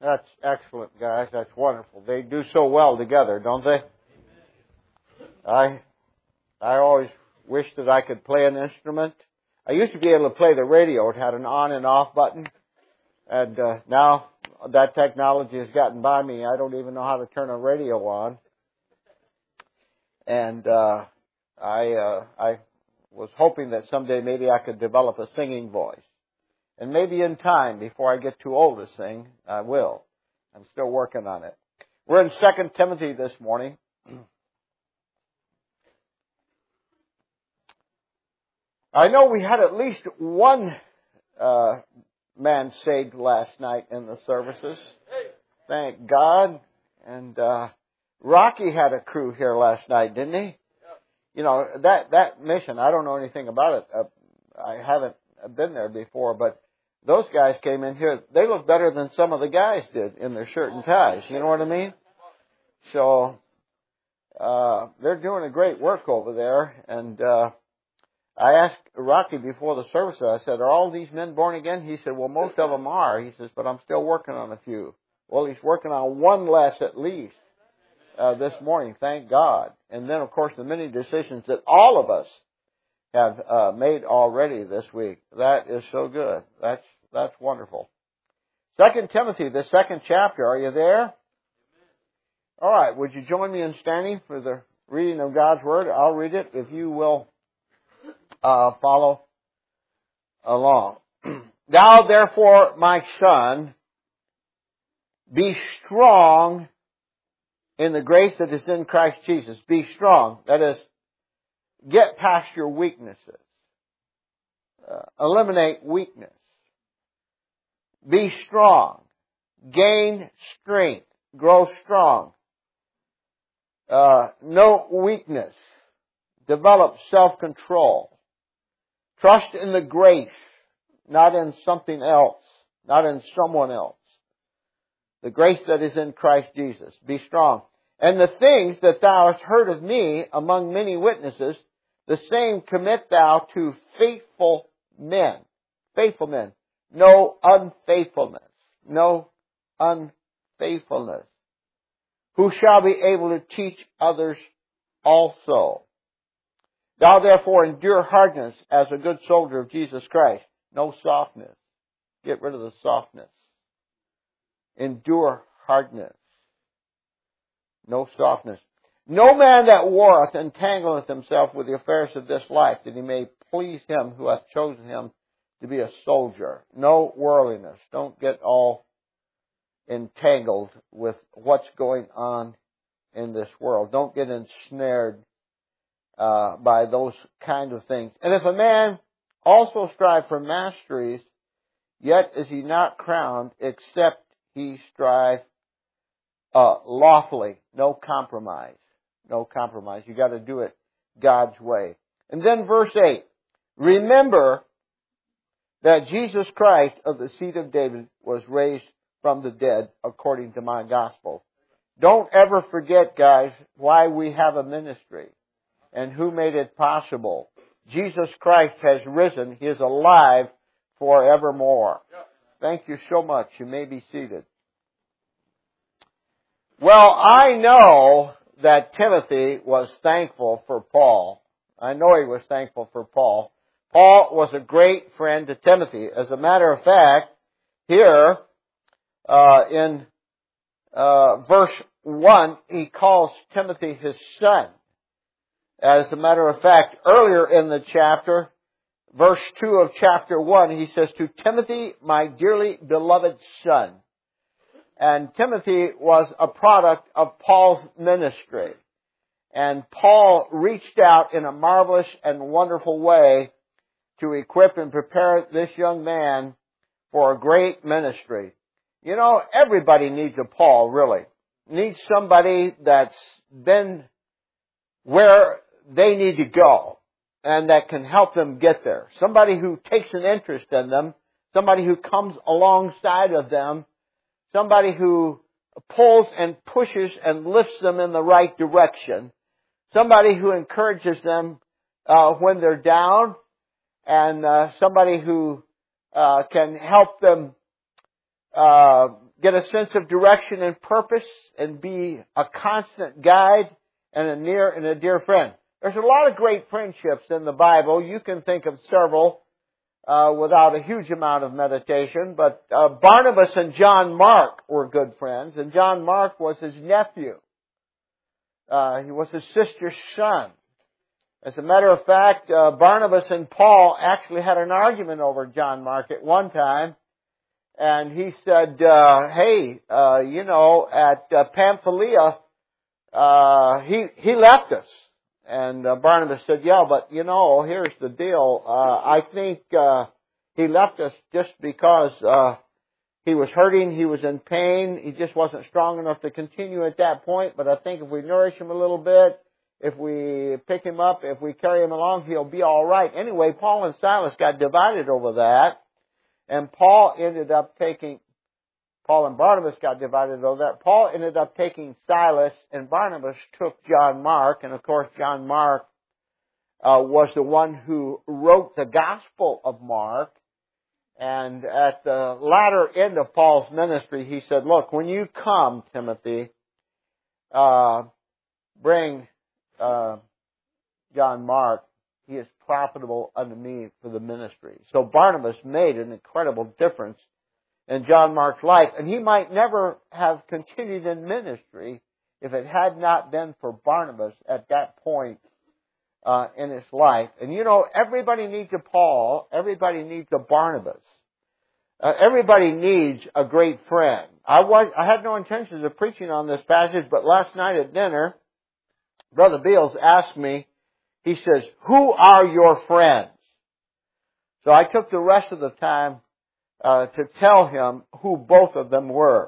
That's excellent, guys. That's wonderful. They do so well together, don't they? I always wish that I could play an instrument. I used to be able to play the radio. It had an on and off button. And now that technology has gotten by me. I don't even know how to turn a radio on. And I was hoping that someday maybe I could develop a singing voice. And maybe in time, before I get too old to sing, I will. I'm still working on it. We're in 2 Timothy this morning. I know we had at least one man saved last night in the services. Thank God. And Rocky had a crew here last night, didn't he? You know, that mission, I don't know anything about it. I haven't been there before, but those guys came in here. They look better than some of the guys did in their shirt and ties. You know what I mean? So they're doing a great work over there. And I asked Rocky before the service, I said, are all these men born again? He said, well, most of them are. He says, but I'm still working on a few. Well, he's working on one less at least this morning, thank God. And then, of course, the many decisions that all of us have made already this week. That is so good. That's wonderful. 2 Timothy, the 2nd chapter. Are you there? All right. Would you join me in standing for the reading of God's Word? I'll read it if you will follow along. Thou therefore, my son, be strong in the grace that is in Christ Jesus. Be strong. That is, get past your weaknesses. Eliminate weakness. Be strong. Gain strength. Grow strong. No weakness. Develop self-control. Trust in the grace, not in something else, not in someone else. The grace that is in Christ Jesus. Be strong. And the things that thou hast heard of me among many witnesses, the same commit thou to faithful men. Faithful men. No unfaithfulness. No unfaithfulness. Who shall be able to teach others also. Thou therefore endure hardness as a good soldier of Jesus Christ. No softness. Get rid of the softness. Endure hardness. No softness. No man that warreth entangleth himself with the affairs of this life, that he may please him who hath chosen him to be a soldier. No worldliness. Don't get all entangled with what's going on in this world. Don't get ensnared by those kind of things. And if a man also strive for masteries, yet is he not crowned, except he strive lawfully. No compromise. No compromise. You got to do it God's way. And then verse 8. Remember that Jesus Christ of the seed of David was raised from the dead according to my gospel. Don't ever forget, guys, why we have a ministry and who made it possible. Jesus Christ has risen. He is alive forevermore. Thank you so much. You may be seated. Well, I know that Timothy was thankful for Paul. I know he was thankful for Paul. Paul was a great friend to Timothy. As a matter of fact, here in verse 1, he calls Timothy his son. As a matter of fact, earlier in the chapter, verse 2 of chapter 1, he says, to Timothy, my dearly beloved son. And Timothy was a product of Paul's ministry. And Paul reached out in a marvelous and wonderful way to equip and prepare this young man for a great ministry. You know, everybody needs a Paul, really. Needs somebody that's been where they need to go and that can help them get there. Somebody who takes an interest in them. Somebody who comes alongside of them. Somebody who pulls and pushes and lifts them in the right direction. Somebody who encourages them when they're down. And somebody who can help them get a sense of direction and purpose and be a constant guide and a near and a dear friend. There's a lot of great friendships in the Bible. You can think of several without a huge amount of meditation. But Barnabas and John Mark were good friends, and John Mark was his nephew. He was his sister's son. As a matter of fact, Barnabas and Paul actually had an argument over John Mark at one time. And he said, hey, at Pamphylia, he left us. And Barnabas said, yeah, but here's the deal. I think he left us just because he was hurting, he was in pain, he just wasn't strong enough to continue at that point. But I think if we nourish him a little bit, if we pick him up, if we carry him along, he'll be all right. Anyway, Paul and Silas got divided over that. And Paul and Barnabas got divided over that. Paul ended up taking Silas, and Barnabas took John Mark. And of course, John Mark was the one who wrote the Gospel of Mark. And at the latter end of Paul's ministry, he said, look, when you come, Timothy, bring John Mark. He is profitable unto me for the ministry. So Barnabas made an incredible difference in John Mark's life. And he might never have continued in ministry if it had not been for Barnabas at that point in his life. And everybody needs a Paul. Everybody needs a Barnabas. Everybody needs a great friend. I had no intentions of preaching on this passage, but last night at dinner, Brother Beals asked me, he says, who are your friends? So I took the rest of the time to tell him who both of them were.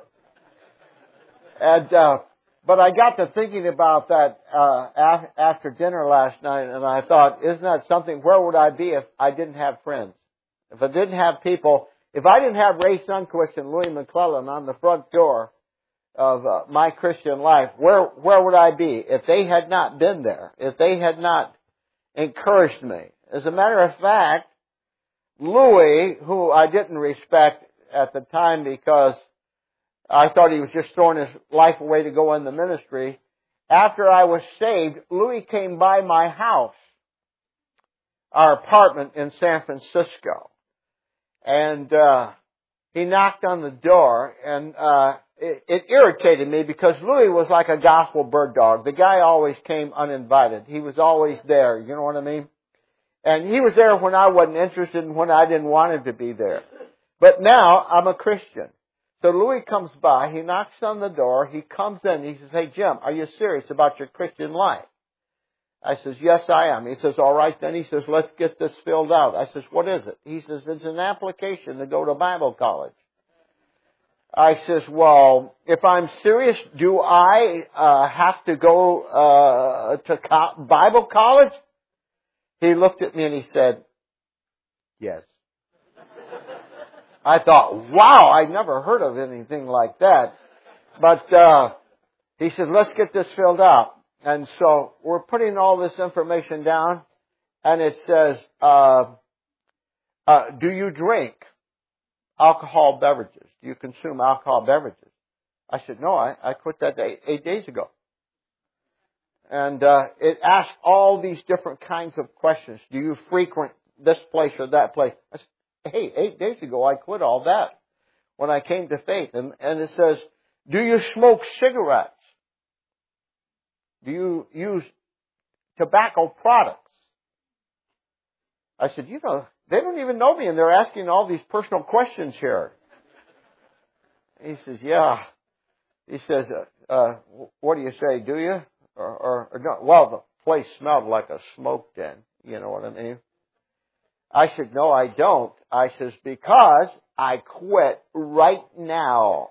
And but I got to thinking about that after dinner last night, and I thought, isn't that something? Where would I be if I didn't have friends? If I didn't have people, if I didn't have Ray Sunquist and Louis McClellan on the front door of my Christian life, where would I be if they had not been there? If they had not encouraged me. As a matter of fact, Louis, who I didn't respect at the time because I thought he was just throwing his life away to go in the ministry, after I was saved, Louis came by my house, our apartment in San Francisco, and he knocked on the door, and it irritated me because Louis was like a gospel bird dog. The guy always came uninvited. He was always there, you know what I mean? And he was there when I wasn't interested and when I didn't want him to be there. But now I'm a Christian. So Louis comes by, he knocks on the door, he comes in, he says, hey Jim, are you serious about your Christian life? I says, yes I am. He says, all right then. He says, let's get this filled out. I says, what is it? He says, it's an application to go to Bible college. I says, well, if I'm serious, do I have to go to Bible college? He looked at me and he said, yes. I thought, wow, I never heard of anything like that. But he said, let's get this filled out. And so we're putting all this information down, and it says, do you drink alcohol beverages? Do you consume alcohol beverages? I said, no, I quit that 8 days ago. And it asked all these different kinds of questions. Do you frequent this place or that place? I said, hey, 8 days ago I quit all that when I came to faith. And it says, do you smoke cigarettes? Do you use tobacco products? I said, they don't even know me and they're asking all these personal questions here. He says, yeah. He says, what do you say, do you? Or no? Well, the place smelled like a smoke den. You know what I mean? I said, no, I don't. I says, because I quit right now.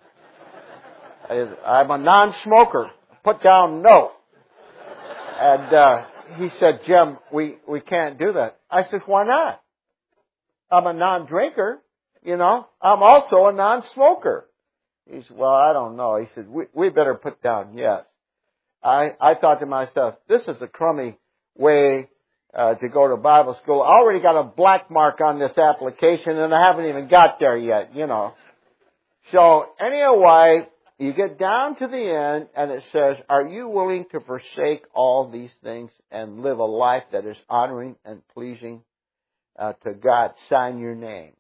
I'm a non-smoker. Put down no. And he said, Jim, we can't do that. I said, why not? I'm a non-drinker, I'm also a non-smoker. He said, well, I don't know. He said, we better put down yes. I thought to myself, this is a crummy way to go to Bible school. I already got a black mark on this application and I haven't even got there yet, So anyway, you get down to the end and it says, are you willing to forsake all these things and live a life that is honoring and pleasing to God? Sign your name.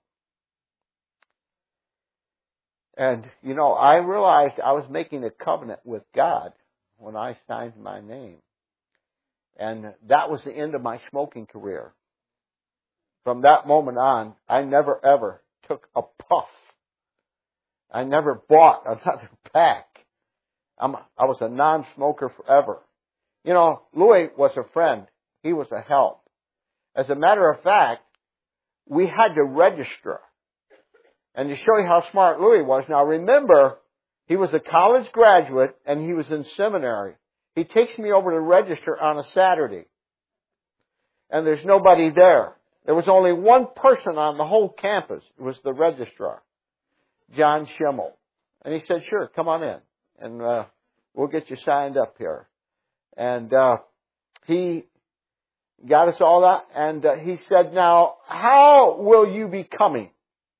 And, I realized I was making a covenant with God when I signed my name. And that was the end of my smoking career. From that moment on, I never ever took a puff. I never bought another pack. I was a non-smoker forever. Louis was a friend. He was a help. As a matter of fact, we had to register. And to show you how smart Louis was, now remember, he was a college graduate and he was in seminary. He takes me over to register on a Saturday. And there's nobody there. There was only one person on the whole campus. It was the registrar, John Schimmel. And he said, sure, come on in. And we'll get you signed up here. And he got us all out. And he said, now, how will you be coming?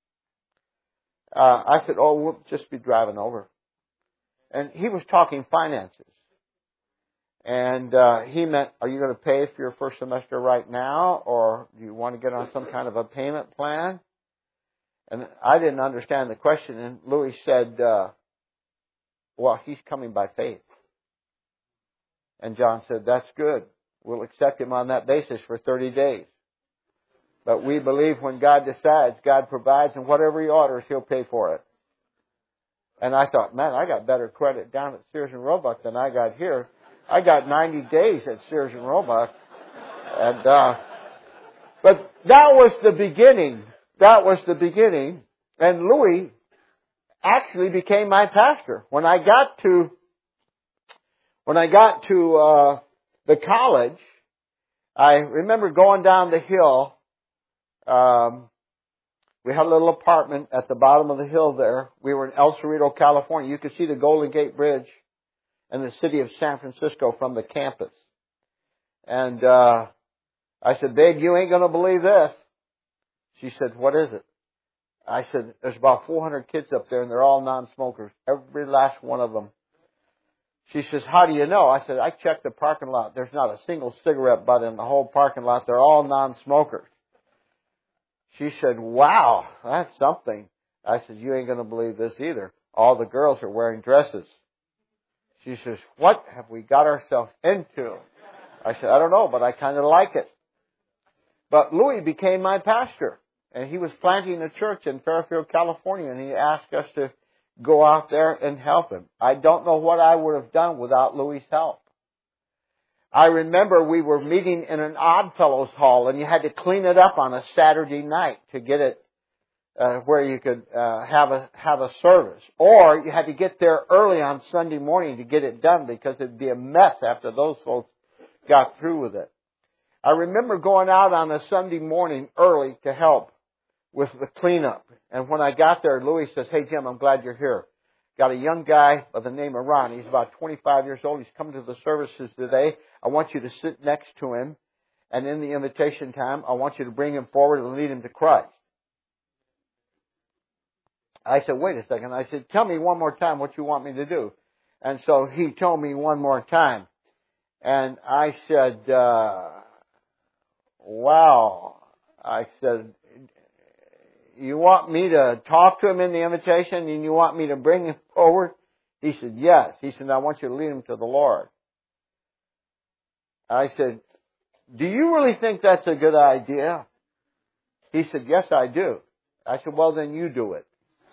I said, we'll just be driving over. And he was talking finances. And he meant, are you going to pay for your first semester right now? Or do you want to get on some kind of a payment plan? And I didn't understand the question. And Louis said, well, he's coming by faith. And John said, that's good. We'll accept him on that basis for 30 days. But we believe when God decides, God provides, and whatever He orders, He'll pay for it. And I thought, man, I got better credit down at Sears and Roebuck than I got here. I got 90 days at Sears and Roebuck. And, but that was the beginning. That was the beginning. And Louis actually became my pastor. When I got to the college, I remember going down the hill. We had a little apartment at the bottom of the hill there. We were in El Cerrito, California. You could see the Golden Gate Bridge and the city of San Francisco from the campus. And I said, babe, you ain't going to believe this. She said, what is it? I said, there's about 400 kids up there and they're all non-smokers. Every last one of them. She says, how do you know? I said, I checked the parking lot. There's not a single cigarette butt in the whole parking lot. They're all non-smokers. She said, wow, that's something. I said, you ain't going to believe this either. All the girls are wearing dresses. She says, what have we got ourselves into? I said, I don't know, but I kind of like it. But Louis became my pastor. And he was planting a church in Fairfield, California. And he asked us to go out there and help him. I don't know what I would have done without Louis' help. I remember we were meeting in an Oddfellows hall, and you had to clean it up on a Saturday night to get it where you could have a service. Or you had to get there early on Sunday morning to get it done because it'd be a mess after those folks got through with it. I remember going out on a Sunday morning early to help with the cleanup. And when I got there, Louis says, hey, Jim, I'm glad you're here. Got a young guy by the name of Ron. He's about 25 years old. He's come to the services today. I want you to sit next to him. And in the invitation time, I want you to bring him forward and lead him to Christ. I said, wait a second. I said, tell me one more time what you want me to do. And so he told me one more time. And I said, wow. I said, you want me to talk to him in the invitation and you want me to bring him forward? He said, yes. He said, I want you to lead him to the Lord. I said, do you really think that's a good idea? He said, yes, I do. I said, well, then you do it.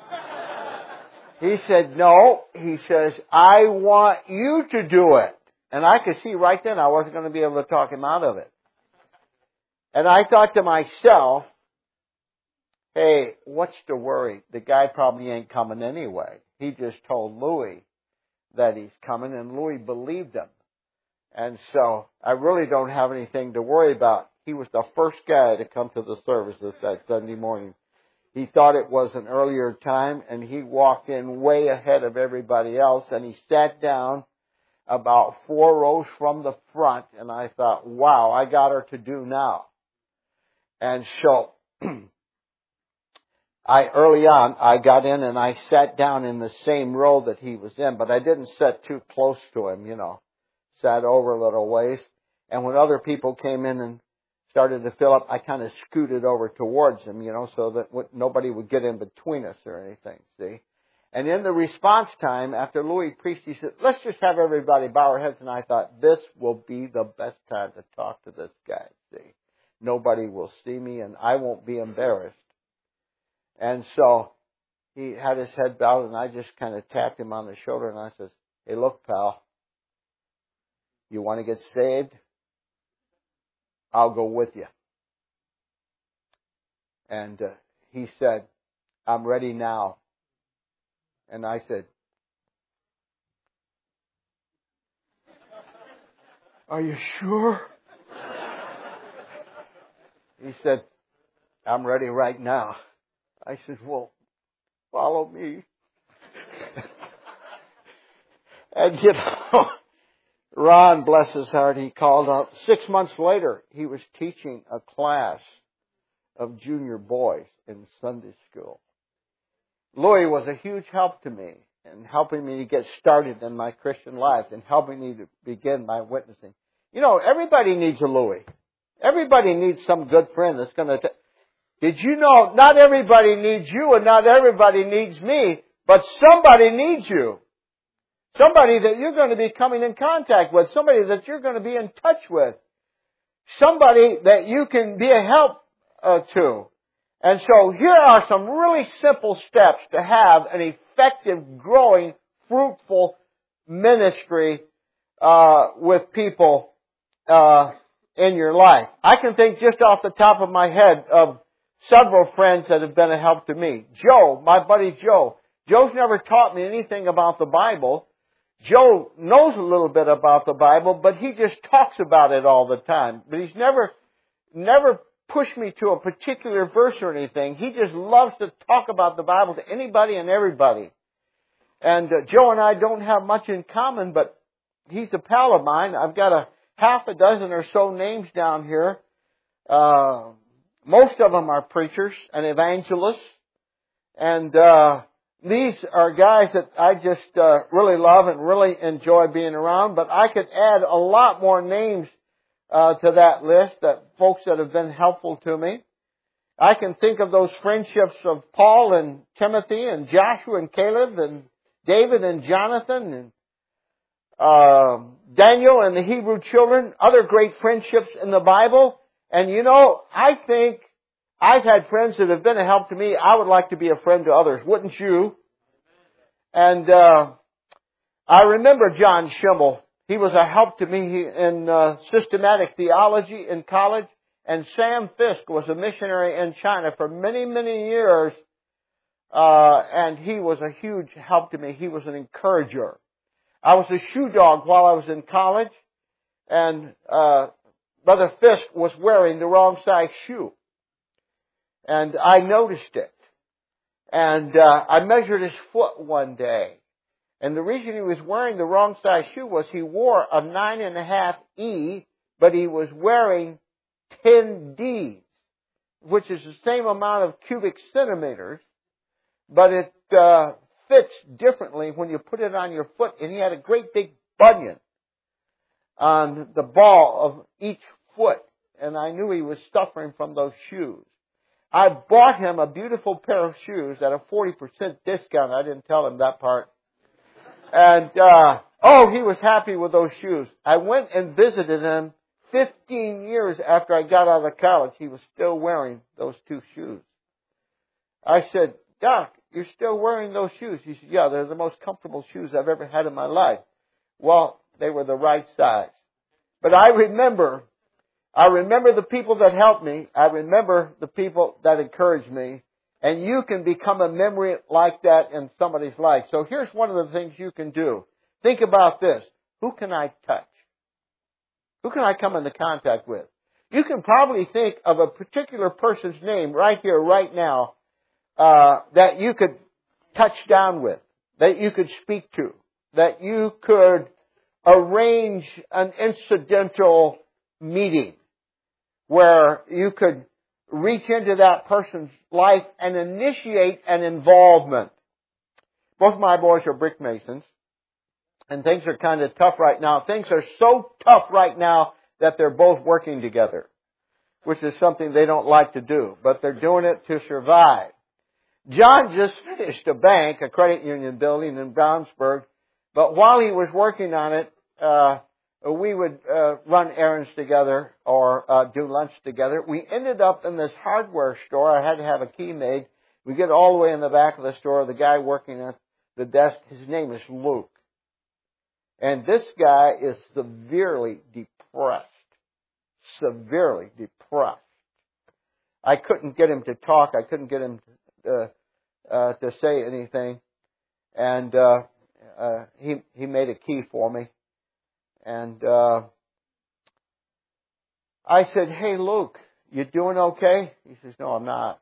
He said, no. He says, I want you to do it. And I could see right then I wasn't going to be able to talk him out of it. And I thought to myself, hey, what's the worry? The guy probably ain't coming anyway. He just told Louis that he's coming, and Louis believed him. And so I really don't have anything to worry about. He was the first guy to come to the services that Sunday morning. He thought it was an earlier time, and he walked in way ahead of everybody else, and he sat down about 4 rows from the front, and I thought, wow, I got her to do now. And so early on, I got in and I sat down in the same row that he was in, but I didn't sit too close to him, Sat over a little ways. And when other people came in and started to fill up, I kind of scooted over towards him, so that nobody would get in between us or anything, see? And in the response time, after Louis preached, he said, let's just have everybody bow our heads. And I thought, this will be the best time to talk to this guy, see? Nobody will see me and I won't be embarrassed. And so he had his head bowed and I just kind of tapped him on the shoulder and I says, hey, look, pal, you want to get saved? I'll go with you. And he said, I'm ready now. And I said, are you sure? He said, I'm ready right now. I said, well, follow me. And Ron, bless his heart, he called up. 6 months later, he was teaching a class of junior boys in Sunday school. Louis was a huge help to me in helping me to get started in my Christian life and helping me to begin my witnessing. Everybody needs a Louis. Everybody needs some good friend that's going to... Did you know not everybody needs you and not everybody needs me, but somebody needs you. Somebody that you're going to be coming in contact with. Somebody that you're going to be in touch with. Somebody that you can be a help to. And so here are some really simple steps to have an effective, growing, fruitful ministry with people in your life. I can think just off the top of my head of several friends that have been a help to me. Joe, my buddy Joe. Joe's never taught me anything about the Bible. Joe knows a little bit about the Bible, but he just talks about it all the time. But he's never pushed me to a particular verse or anything. He just loves to talk about the Bible to anybody and everybody. And Joe and I don't have much in common, but he's a pal of mine. I've got a half a dozen or so names down here. Most of them are preachers and evangelists. And these are guys that I just really love and really enjoy being around. But I could add a lot more names to that list, that folks that have been helpful to me. I can think of those friendships of Paul and Timothy and Joshua and Caleb and David and Jonathan and Daniel and the Hebrew children, other great friendships in the Bible. And I think I've had friends that have been a help to me. I would like to be a friend to others, wouldn't you? And I remember John Schimmel. He was a help to me in systematic theology in college. And Sam Fisk was a missionary in China for many, many years. And he was a huge help to me. He was an encourager. I was a shoe dog while I was in college. And Brother Fisk was wearing the wrong size shoe. And I noticed it. And I measured his foot one day. And the reason he was wearing the wrong size shoe was he wore a 9.5 E, but he was wearing 10 Ds, which is the same amount of cubic centimeters, but it fits differently when you put it on your foot. And he had a great big bunion on the ball of each foot. And I knew he was suffering from those shoes. I bought him a beautiful pair of shoes at a 40% discount. I didn't tell him that part. And, he was happy with those shoes. I went and visited him 15 years after I got out of college. He was still wearing those two shoes. I said, Doc, you're still wearing those shoes? He said, yeah, they're the most comfortable shoes I've ever had in my life. Well, they were the right size. But I remember the people that helped me. I remember the people that encouraged me. And you can become a memory like that in somebody's life. So here's one of the things you can do. Think about this. Who can I touch? Who can I come into contact with? You can probably think of a particular person's name right here, right now, that you could touch down with, that you could speak to, that you could arrange an incidental meeting where you could reach into that person's life and initiate an involvement. Both my boys are brick masons, and things are kind of tough right now. Things are so tough right now that they're both working together, which is something they don't like to do, but they're doing it to survive. John just finished a bank, a credit union building in Brownsburg, but while he was working on it, we would run errands together or do lunch together. We ended up in this hardware store. I had to have a key made. We get all the way in the back of the store. The guy working at the desk, his name is Luke. And this guy is severely depressed. Severely depressed. I couldn't get him to talk. I couldn't get him to say anything. And he made a key for me. And I said, "Hey, Luke, you doing okay?" He says, "No, I'm not."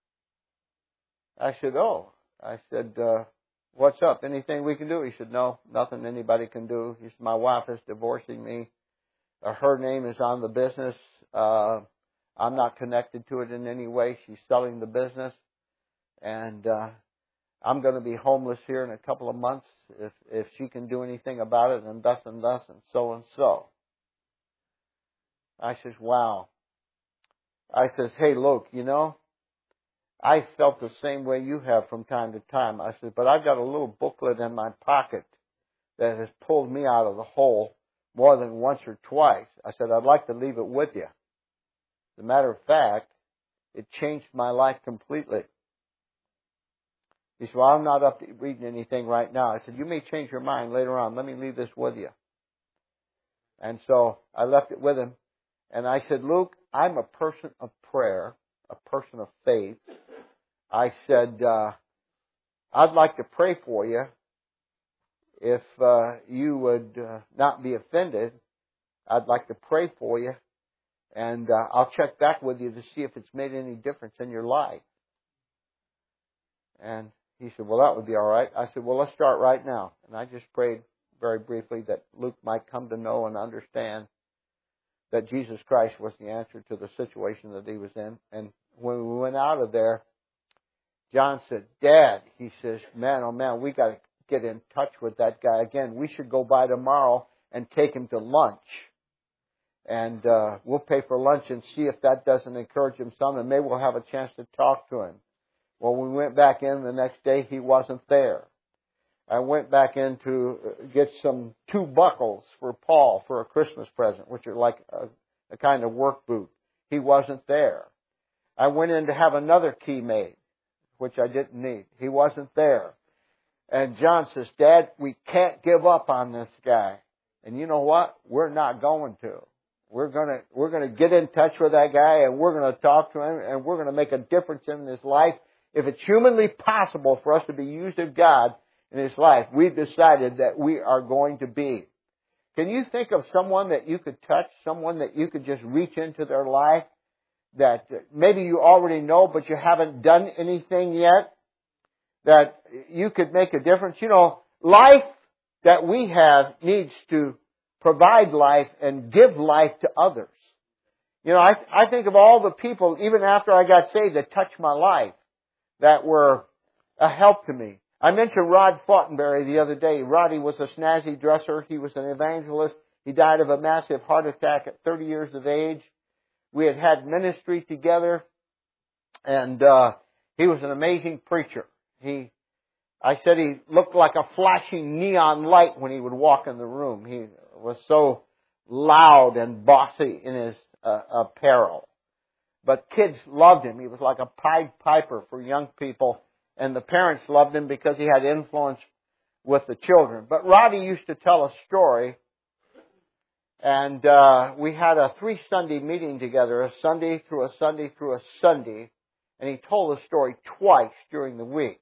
I said, "Oh." I said, "What's up? Anything we can do?" He said, "No, nothing anybody can do." He said, "My wife is divorcing me. Her name is on the business. I'm not connected to it in any way. She's selling the business. And I'm going to be homeless here in a couple of months if she can do anything about it, and thus and thus and so and so." I says, "Wow." I says, "Hey, Luke, you know, I felt the same way you have from time to time." I said, "But I've got a little booklet in my pocket that has pulled me out of the hole more than once or twice." I said, "I'd like to leave it with you. As a matter of fact, it changed my life completely." He said, "Well, I'm not up to reading anything right now." I said, "You may change your mind later on. Let me leave this with you." And so I left it with him. And I said, "Luke, I'm a person of prayer, a person of faith." I said, "I'd like to pray for you. If you would not be offended, I'd like to pray for you. And I'll check back with you to see if it's made any difference in your life." And he said, "Well, that would be all right." I said, "Well, let's start right now." And I just prayed very briefly that Luke might come to know and understand that Jesus Christ was the answer to the situation that he was in. And when we went out of there, John said, "Dad," he says, "man, oh man, we got to get in touch with that guy again. We should go by tomorrow and take him to lunch. And we'll pay for lunch and see if that doesn't encourage him some, and maybe we'll have a chance to talk to him." Well, we went back in the next day. He wasn't there. I went back in to get two buckles for Paul for a Christmas present, which are like a kind of work boot. He wasn't there. I went in to have another key made, which I didn't need. He wasn't there. And John says, "Dad, we can't give up on this guy." And you know what? We're not going to. We're going to get in touch with that guy, and we're going to talk to him, and we're going to make a difference in his life. If it's humanly possible for us to be used of God in his life, we've decided that we are going to be. Can you think of someone that you could touch, someone that you could just reach into their life that maybe you already know, but you haven't done anything yet, that you could make a difference? You know, life that we have needs to provide life and give life to others. You know, I think of all the people, even after I got saved, that touched my life, that were a help to me. I mentioned Rod Fortenberry the other day. Roddy was a snazzy dresser. He was an evangelist. He died of a massive heart attack at 30 years of age. We had ministry together, and he was an amazing preacher. I said he looked like a flashing neon light when he would walk in the room. He was so loud and bossy in his apparel. But kids loved him. He was like a Pied Piper for young people. And the parents loved him because he had influence with the children. But Roddy used to tell a story. And we had a 3-Sunday meeting together, a Sunday through a Sunday through a Sunday. And he told the story twice during the week.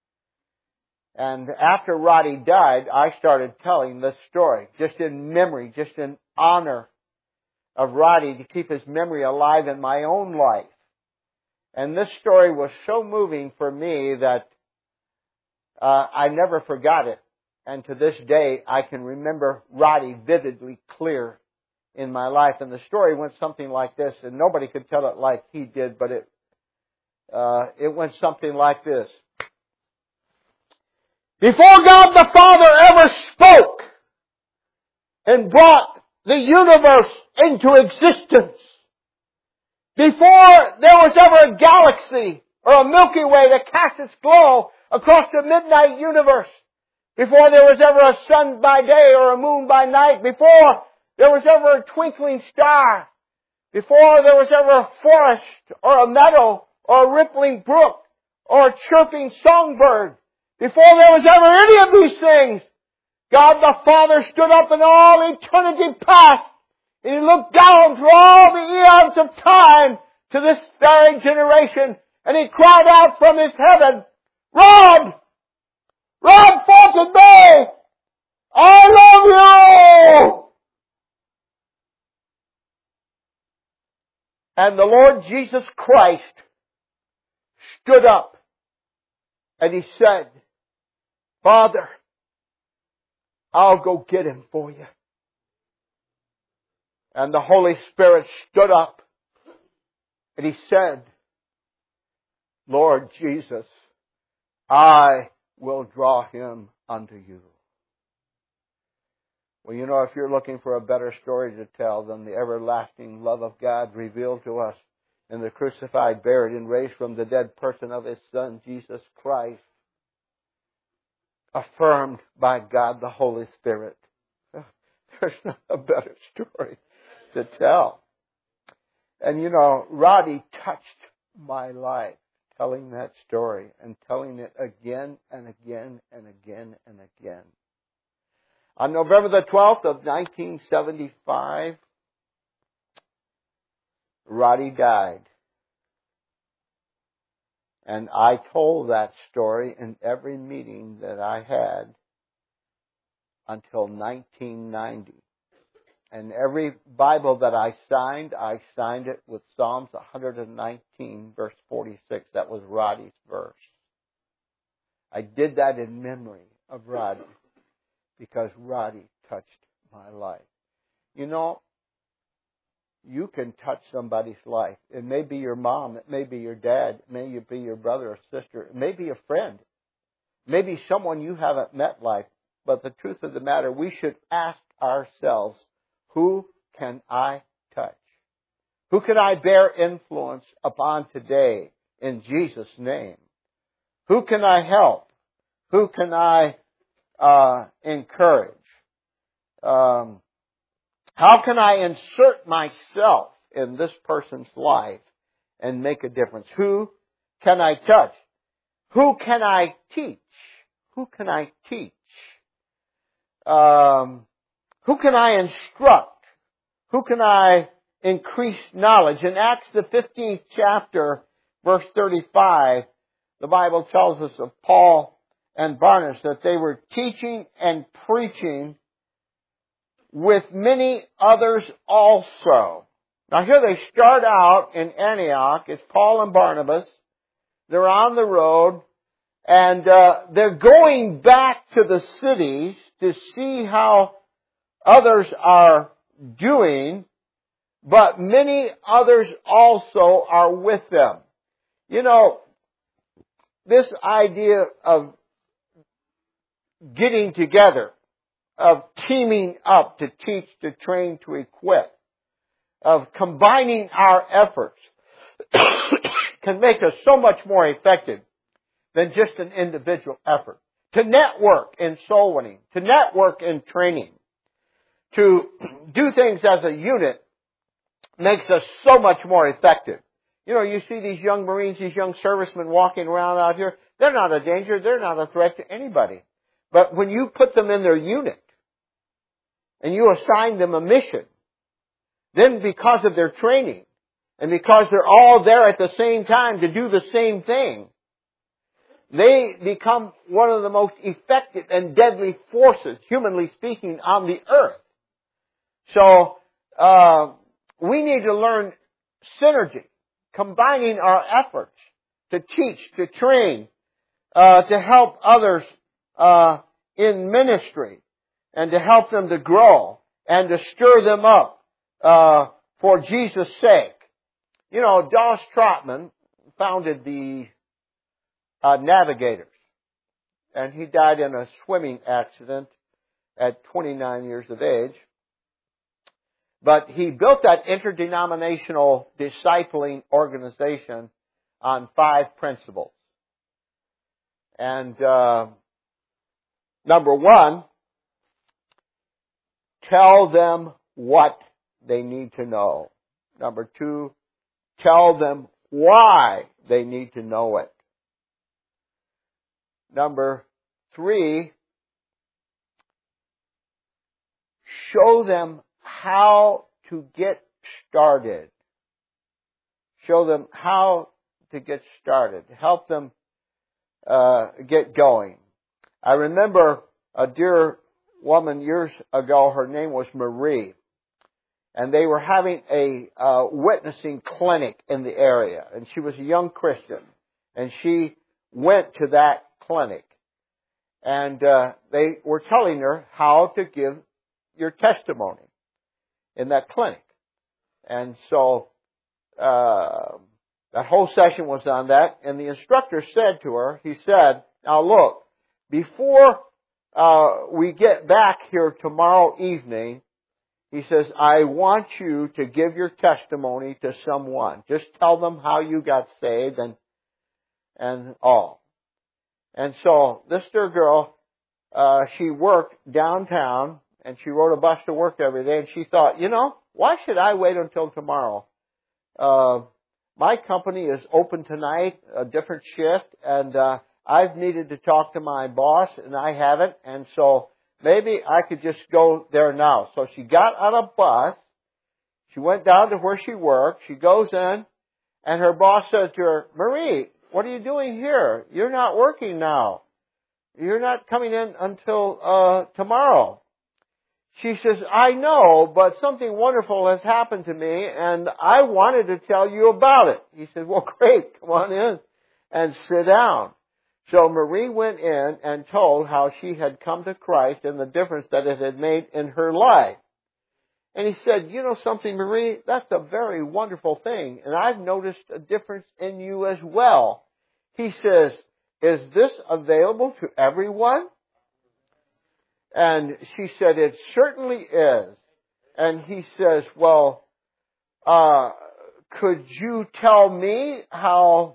And after Roddy died, I started telling this story, just in memory, just in honor of Roddy, to keep his memory alive in my own life. And this story was so moving for me that I never forgot it. And to this day, I can remember Roddy vividly clear in my life. And the story went something like this, and nobody could tell it like he did, but it went something like this. Before God the Father ever spoke and brought the universe into existence, before there was ever a galaxy or a Milky Way that cast its glow across the midnight universe, before there was ever a sun by day or a moon by night, before there was ever a twinkling star, before there was ever a forest or a meadow or a rippling brook or a chirping songbird, before there was ever any of these things, God the Father stood up in all eternity past, and He looked down through all the eons of time to this very generation, and He cried out from His heaven, Rod! Rod Fulton Bay! I love you! And the Lord Jesus Christ stood up and He said, Father, I'll go get him for you. And the Holy Spirit stood up and He said, Lord Jesus, I will draw him unto you. Well, you know, if you're looking for a better story to tell than the everlasting love of God revealed to us in the crucified, buried, and raised from the dead person of His Son, Jesus Christ, affirmed by God the Holy Spirit, there's not a better story to tell. And you know, Roddy touched my life telling that story and telling it again and again and again and again. On November the 12th of 1975, Roddy died. And I told that story in every meeting that I had until 1990. And every Bible that I signed it with Psalms 119, verse 46. That was Roddy's verse. I did that in memory of Roddy because Roddy touched my life. You know, you can touch somebody's life. It may be your mom. It may be your dad. It may be your brother or sister. It may be a friend. It may be someone you haven't met life. But the truth of the matter, we should ask ourselves, who can I touch? Who can I bear influence upon today in Jesus' name? Who can I help? Who can I encourage? How can I insert myself in this person's life and make a difference? Who can I touch? Who can I teach? Who can I teach? Who can I instruct? Who can I increase knowledge? In Acts the 15th chapter, verse 35, the Bible tells us of Paul and Barnabas that they were teaching and preaching with many others also. Now here they start out in Antioch. It's Paul and Barnabas. They're on the road, and they're going back to the cities to see how others are doing, but many others also are with them. You know, this idea of getting together, of teaming up to teach, to train, to equip, of combining our efforts can make us so much more effective than just an individual effort. To network in soul winning, to network in training, to do things as a unit makes us so much more effective. You know, you see these young Marines, these young servicemen walking around out here. They're not a danger. They're not a threat to anybody. But when you put them in their unit and you assign them a mission, then because of their training and because they're all there at the same time to do the same thing, they become one of the most effective and deadly forces, humanly speaking, on the earth. So, we need to learn synergy, combining our efforts to teach, to train, to help others in ministry, and to help them to grow and to stir them up for Jesus' sake. You know, Dallas Trotman founded the Navigators, and he died in a swimming accident at 29 years of age. But he built that interdenominational discipling organization on 5 principles. And number 1, tell them what they need to know. Number 2, tell them why they need to know it. Number 3, show them how to get started. Show them how to get started. Help them get going. I remember a dear woman years ago, her name was Marie, and they were having a witnessing clinic in the area, and she was a young Christian, and she went to that clinic, and they were telling her how to give your testimony in that clinic. And so that whole session was on that, and the instructor said to her, he said, now look, before we get back here tomorrow evening, he says, I want you to give your testimony to someone. Just tell them how you got saved and all. And so this dear girl, she worked downtown, and she rode a bus to work every day, and she thought, you know, why should I wait until tomorrow? My company is open tonight, a different shift, and I've needed to talk to my boss, and I haven't, and so maybe I could just go there now. So she got on a bus, she went down to where she worked, she goes in, and her boss says to her, Marie, what are you doing here? You're not working now. You're not coming in until tomorrow. She says, I know, but something wonderful has happened to me, and I wanted to tell you about it. He said, well, great, come on in and sit down. So Marie went in and told how she had come to Christ and the difference that it had made in her life. And he said, you know something, Marie, that's a very wonderful thing, and I've noticed a difference in you as well. He says, is this available to everyone? And she said, it certainly is. And he says, well, could you tell me how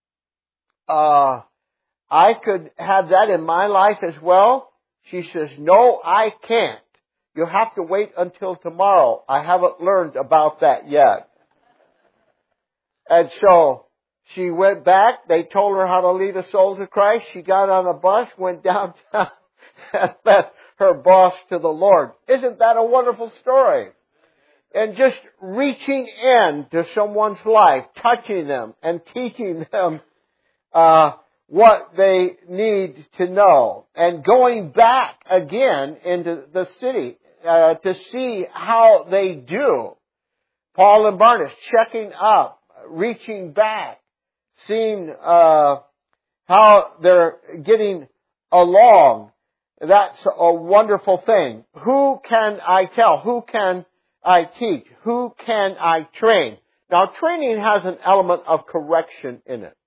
I could have that in my life as well? She says, no, I can't. You'll have to wait until tomorrow. I haven't learned about that yet. And so she went back. They told her how to lead a soul to Christ. She got on a bus, went downtown, and led her boss to the Lord. Isn't that a wonderful story? And just reaching in to someone's life, touching them and teaching them what they need to know, and going back again into the city to see how they do. Paul and Barnabas checking up, reaching back, seeing how they're getting along. That's a wonderful thing. Who can I tell? Who can I teach? Who can I train? Now, training has an element of correction in it.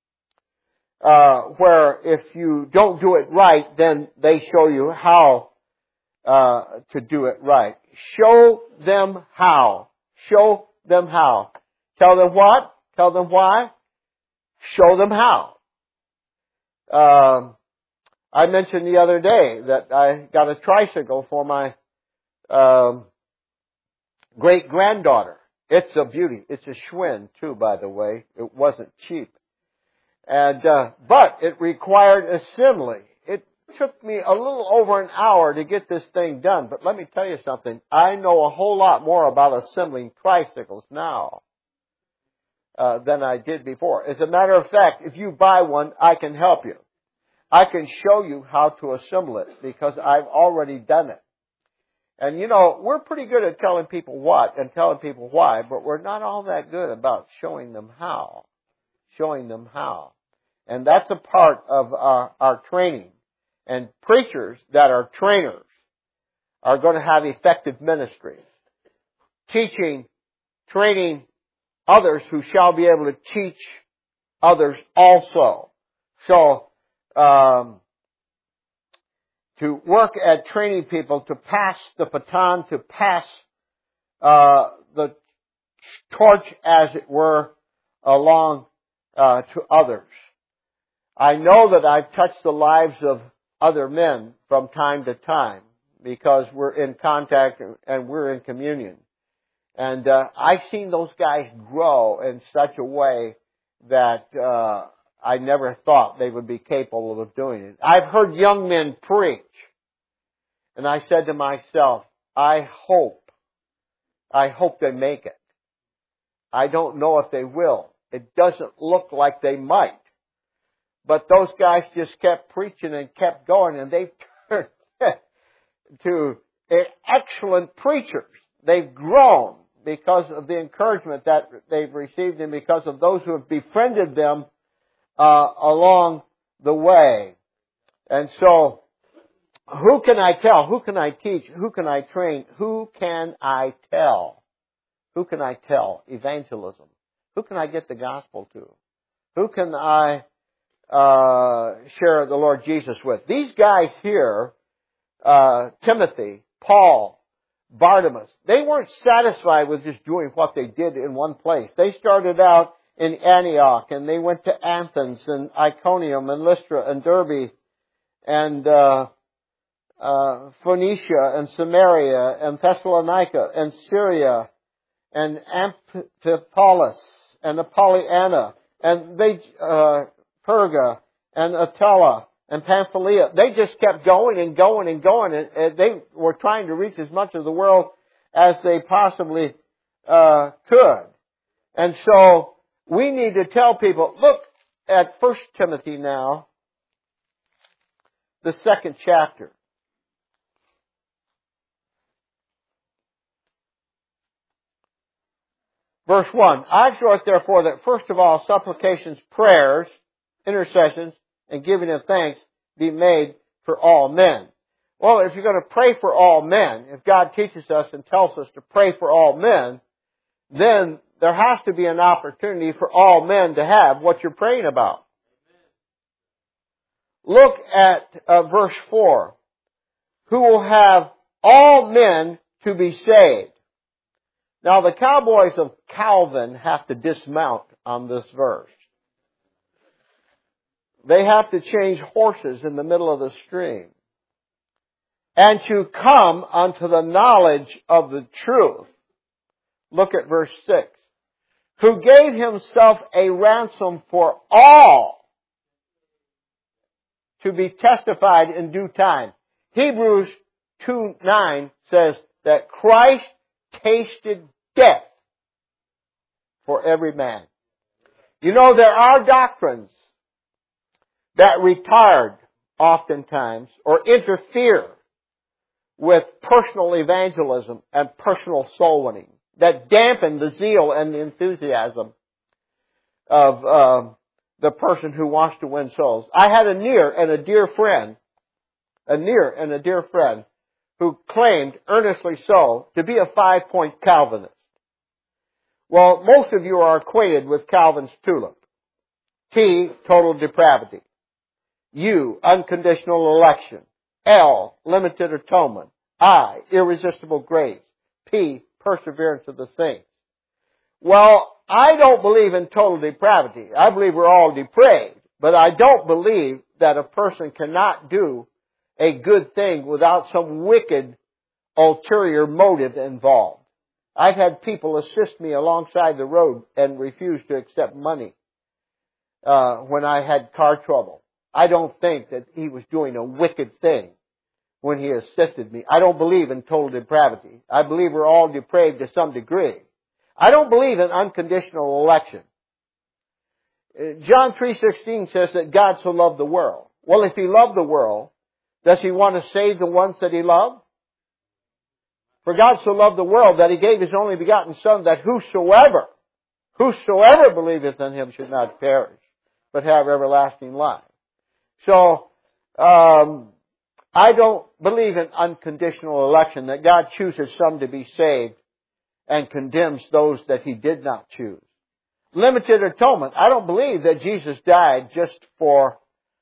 Where if you don't do it right, then they show you how to do it right. Show them how. Show them how. Tell them what? Tell them why? Show them how. I mentioned the other day that I got a tricycle for my great-granddaughter. It's a beauty. It's a Schwinn, too, by the way. It wasn't cheap. And but it required assembly. It took me a little over an hour to get this thing done. But let me tell you something. I know a whole lot more about assembling tricycles now than I did before. As a matter of fact, if you buy one, I can help you. I can show you how to assemble it because I've already done it. And you know, we're pretty good at telling people what and telling people why, but we're not all that good about showing them how. Showing them how. And that's a part of our training. And preachers that are trainers are going to have effective ministries. teaching, training others who shall be able to teach others also. So, to work at training people to pass the baton, to pass the torch, as it were, along to others. I know that I've touched the lives of other men from time to time because we're in contact and we're in communion. And I've seen those guys grow in such a way that I never thought they would be capable of doing it. I've heard young men preach, and I said to myself, I hope they make it. I don't know if they will. It doesn't look like they might. But those guys just kept preaching and kept going, and they've turned to excellent preachers. They've grown because of the encouragement that they've received and because of those who have befriended them along the way. And so, who can I tell? Who can I teach? Who can I train? Who can I tell? Who can I tell? Evangelism. Who can I get the gospel to? Who can I share the Lord Jesus with? These guys here, Timothy, Paul, Barnabas, they weren't satisfied with just doing what they did in one place. They started out in Antioch, and they went to Athens and Iconium and Lystra and Derbe and Phoenicia and Samaria and Thessalonica and Syria and Amphipolis and Apollonia and Perga and Attila and Pamphylia. They just kept going and going and going, and they were trying to reach as much of the world as they possibly could. And so we need to tell people, look at 1 Timothy now, the 2nd chapter. Verse 1, I exhort therefore that first of all supplications, prayers, intercessions, and giving of thanks be made for all men. Well, if you're going to pray for all men, if God teaches us and tells us to pray for all men, then there has to be an opportunity for all men to have what you're praying about. Look at verse 4. Who will have all men to be saved. Now the cowboys of Calvin have to dismount on this verse. They have to change horses in the middle of the stream. And to come unto the knowledge of the truth. Look at verse 6. Who gave himself a ransom for all to be testified in due time. Hebrews 2:9 says that Christ tasted death for every man. You know, there are doctrines that retard oftentimes or interfere with personal evangelism and personal soul winning, that dampen the zeal and the enthusiasm of the person who wants to win souls. I had a near and a dear friend who claimed, earnestly so, to be a 5-point Calvinist. Well, most of you are acquainted with Calvin's tulip. T, total depravity. U, unconditional election. L, limited atonement. I, irresistible grace. P, perseverance of the saints. Well, I don't believe in total depravity. I believe we're all depraved. But I don't believe that a person cannot do a good thing without some wicked ulterior motive involved. I've had people assist me alongside the road and refuse to accept money when I had car trouble. I don't think that he was doing a wicked thing when he assisted me. I don't believe in total depravity. I believe we're all depraved to some degree. I don't believe in unconditional election. John 3:16 says that God so loved the world. Well, if He loved the world, does He want to save the ones that He loved? For God so loved the world that He gave His only begotten Son, that whosoever believeth in Him should not perish, but have everlasting life. So, I don't believe in unconditional election, that God chooses some to be saved and condemns those that He did not choose. Limited atonement. I don't believe that Jesus died just for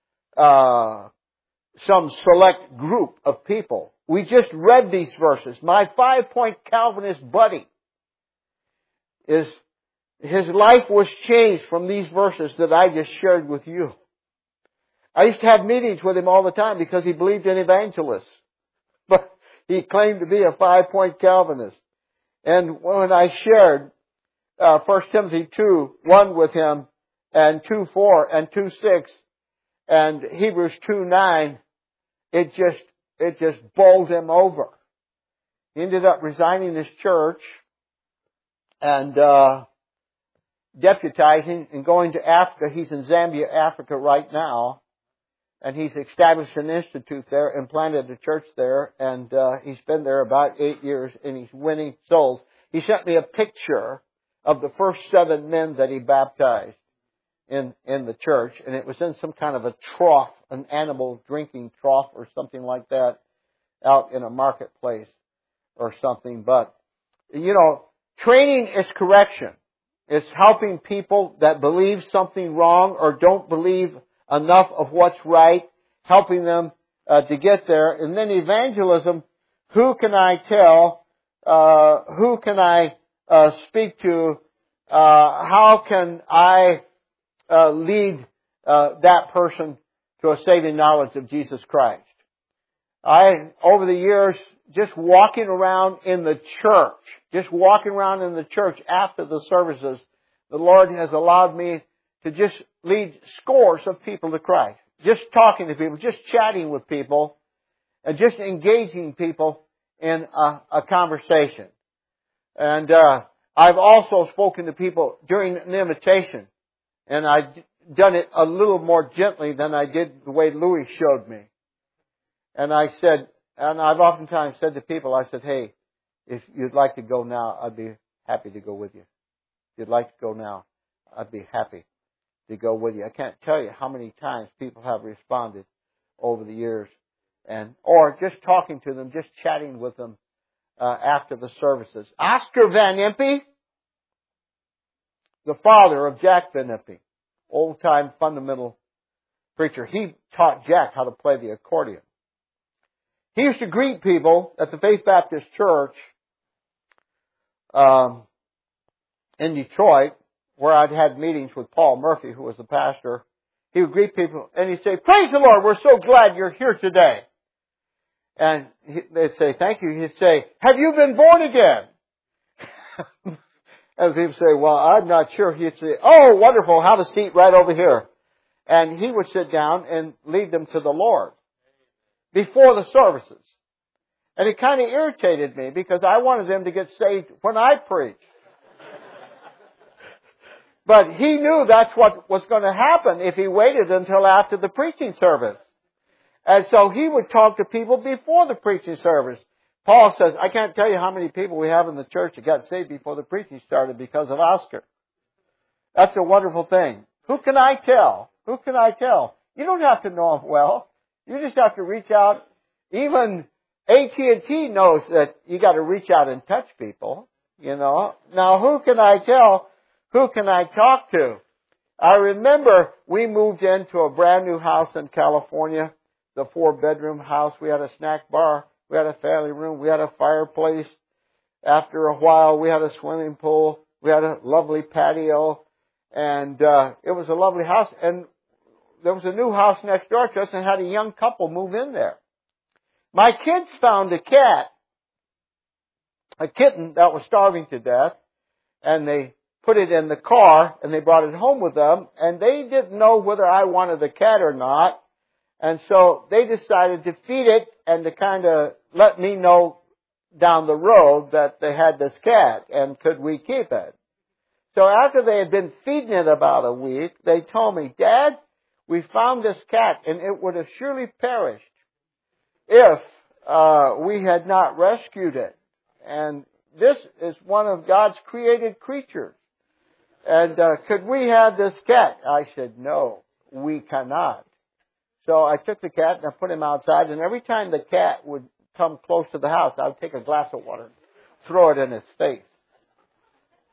some select group of people. We just read these verses. My 5-point Calvinist buddy his life was changed from these verses that I just shared with you. I used to have meetings with him all the time because he believed in evangelists. But he claimed to be a 5-point Calvinist. And when I shared 1 Timothy 2:1 with him, and 2:4 and 2:6 and Hebrews 2:9, it just bowled him over. He ended up resigning his church and deputizing and going to Africa. He's in Zambia, Africa right now. And he's established an institute there and planted a church there. And he's been there about 8 years and he's winning souls. He sent me a picture of the first 7 men that he baptized in the church. And it was in some kind of a trough, an animal drinking trough or something like that, out in a marketplace or something. But, training is correction. It's helping people that believe something wrong or don't believe enough of what's right, helping them to get there. And then evangelism, who can I tell? Who can I speak to? How can I lead that person to a saving knowledge of Jesus Christ? Over the years, just walking around in the church after the services, the Lord has allowed me to just lead scores of people to Christ. Just talking to people, just chatting with people, and just engaging people in a conversation. And I've also spoken to people during an invitation, and I've done it a little more gently than I did the way Louis showed me. And I've oftentimes said to people, I said, hey, if you'd like to go now, I'd be happy to go with you. If you'd like to go now, I'd be happy to go with you. I can't tell you how many times people have responded over the years, or just talking to them, just chatting with them after the services. Oscar Van Impe, the father of Jack Van Impe, old-time fundamental preacher, he taught Jack how to play the accordion. He used to greet people at the Faith Baptist Church in Detroit, where I'd had meetings with Paul Murphy, who was the pastor. He would greet people and he'd say, "Praise the Lord, we're so glad you're here today." And they'd say, "Thank you." He'd say, "Have you been born again?" And people say, "Well, I'm not sure." He'd say, "Oh, wonderful, have a seat right over here." And he would sit down and lead them to the Lord before the services. And it kind of irritated me because I wanted them to get saved when I preached. But he knew that's what was going to happen if he waited until after the preaching service. And so he would talk to people before the preaching service. Paul says, I can't tell you how many people we have in the church that got saved before the preaching started because of Oscar. That's a wonderful thing. Who can I tell? Who can I tell? You don't have to know them well. You just have to reach out. Even AT&T knows that you got to reach out and touch people, Now, who can I tell? Who can I talk to? I remember we moved into a brand new house in California, the 4-bedroom house. We had a snack bar. We had a family room. We had a fireplace. After a while, we had a swimming pool. We had a lovely patio. And it was a lovely house. And there was a new house next door to us and had a young couple move in there. My kids found a kitten that was starving to death. And they put it in the car and they brought it home with them. And they didn't know whether I wanted the cat or not. And so they decided to feed it and to kind of let me know down the road that they had this cat and could we keep it. So after they had been feeding it about a week, they told me, "Dad, we found this cat and it would have surely perished if we had not rescued it. And this is one of God's created creatures. And could we have this cat?" I said, "No, we cannot." So I took the cat and I put him outside, and every time the cat would come close to the house, I would take a glass of water and throw it in his face.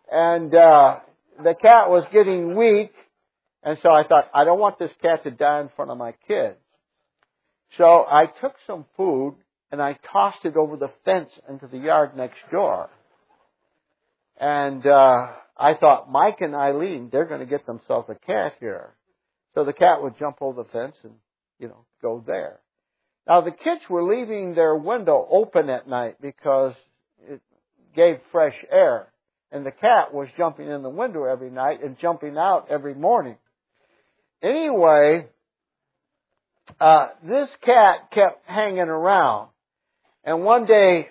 And the cat was getting weak, and so I thought, I don't want this cat to die in front of my kids. So I took some food and I tossed it over the fence into the yard next door. And I thought, Mike and Eileen, they're going to get themselves a cat here. So the cat would jump over the fence and, go there. Now the kids were leaving their window open at night because it gave fresh air. And the cat was jumping in the window every night and jumping out every morning. Anyway, this cat kept hanging around. And one day,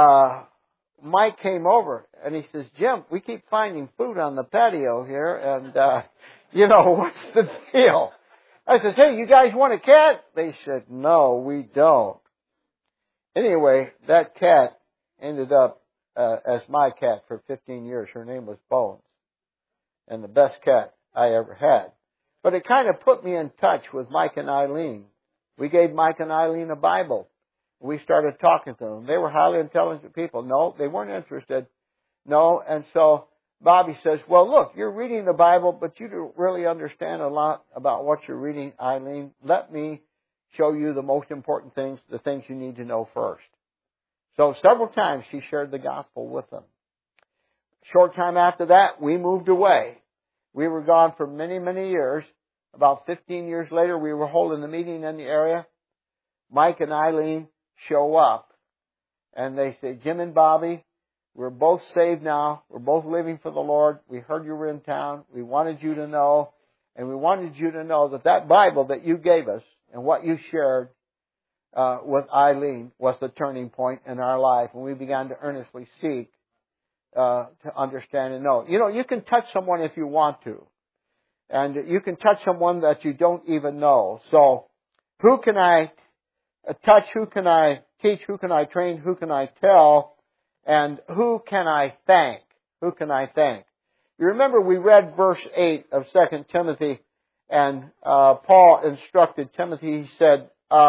Mike came over and he says, Jim, we keep finding food on the patio here and, what's the deal? I said, hey, you guys want a cat? They said, no, we don't. Anyway, that cat ended up as my cat for 15 years. Her name was Bones. And the best cat I ever had. But it kind of put me in touch with Mike and Eileen. We gave Mike and Eileen a Bible. We started talking to them. They were highly intelligent people. No, they weren't interested. No, and so Bobby says, well, look, you're reading the Bible, but you don't really understand a lot about what you're reading, Eileen. Let me show you the most important things, the things you need to know first. So several times she shared the gospel with them. Short time after that, we moved away. We were gone for many, many years. About 15 years later, we were holding a meeting in the area. Mike and Eileen show up, and they say, Jim and Bobby, we're both saved now. We're both living for the Lord. We heard you were in town. We wanted you to know, and we wanted you to know that Bible that you gave us and what you shared with Eileen was the turning point in our life, and we began to earnestly seek to understand and know. You can touch someone if you want to, and you can touch someone that you don't even know. So, who can I touch? Who can I teach? Who can I train? Who can I tell? And who can I thank? Who can I thank? You remember we read verse 8 of 2 Timothy, and Paul instructed Timothy. He said,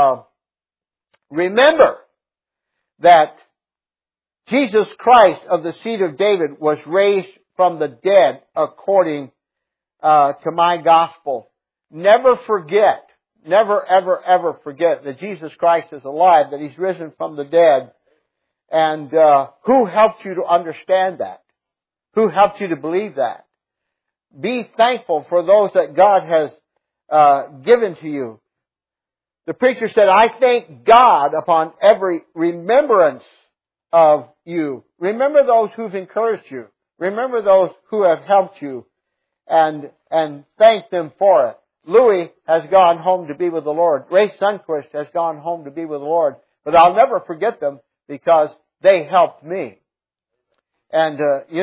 remember that Jesus Christ of the seed of David was raised from the dead according to my gospel. Never forget, never, ever, ever forget that Jesus Christ is alive, that He's risen from the dead. And who helped you to understand that? Who helped you to believe that? Be thankful for those that God has given to you. The preacher said, I thank God upon every remembrance of you. Remember those who've encouraged you. Remember those who have helped you. And thank them for it. Louis has gone home to be with the Lord. Ray Sunquist has gone home to be with the Lord. But I'll never forget them because they helped me. And,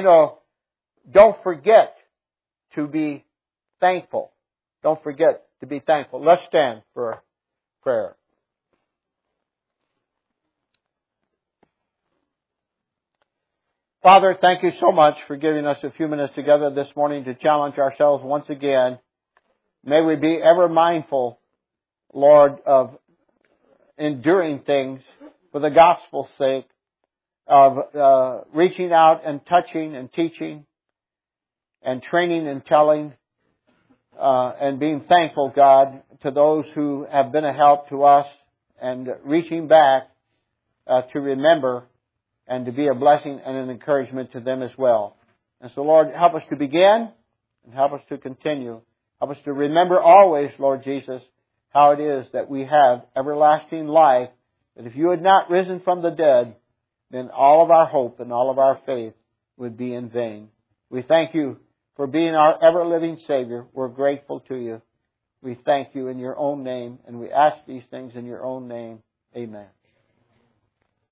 don't forget to be thankful. Don't forget to be thankful. Let's stand for prayer. Father, thank you so much for giving us a few minutes together this morning to challenge ourselves once again. May we be ever mindful, Lord, of enduring things for the gospel's sake, of reaching out and touching and teaching and training and telling and being thankful, God, to those who have been a help to us and reaching back to remember and to be a blessing and an encouragement to them as well. And so, Lord, help us to begin and help us to continue. Help us to remember always, Lord Jesus, how it is that we have everlasting life, that if you had not risen from the dead, then all of our hope and all of our faith would be in vain. We thank you for being our ever-living Savior. We're grateful to you. We thank you in your own name, and we ask these things in your own name. Amen.